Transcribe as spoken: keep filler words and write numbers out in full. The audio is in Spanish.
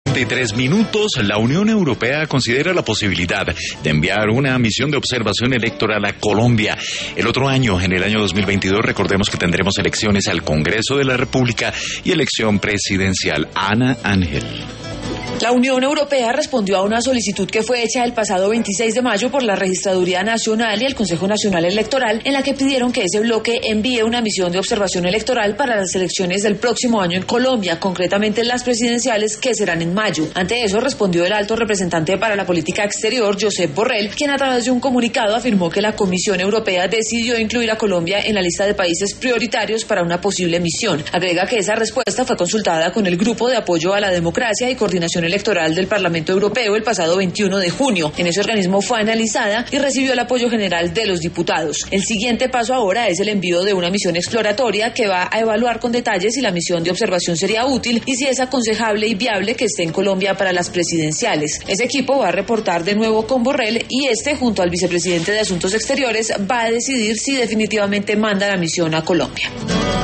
Tres minutos, la Unión Europea considera la posibilidad de enviar una misión de observación electoral a Colombia. El otro año, en el año dos mil veintidós, recordemos que tendremos elecciones al Congreso de la República y elección presidencial. Ana Ángel. La Unión Europea respondió a una solicitud que fue hecha el pasado veintiséis de mayo por la Registraduría Nacional y el Consejo Nacional Electoral, en la que pidieron que ese bloque envíe una misión de observación electoral para las elecciones del próximo año en Colombia, concretamente las presidenciales, que serán en mayo. Ante eso respondió el alto representante para la política exterior, Josep Borrell, quien a través de un comunicado afirmó que la Comisión Europea decidió incluir a Colombia en la lista de países prioritarios para una posible misión. Agrega que esa respuesta fue consultada con el Grupo de Apoyo a la Democracia y Coordinación Electoral del Parlamento Europeo el pasado veintiuno de junio. En ese organismo fue analizada y recibió el apoyo general de los diputados. El siguiente paso ahora es el envío de una misión exploratoria que va a evaluar con detalle si la misión de observación sería útil y si es aconsejable y viable que esté en Colombia para las presidenciales. Ese equipo va a reportar de nuevo con Borrell y este, junto al vicepresidente de Asuntos Exteriores, va a decidir si definitivamente manda la misión a Colombia.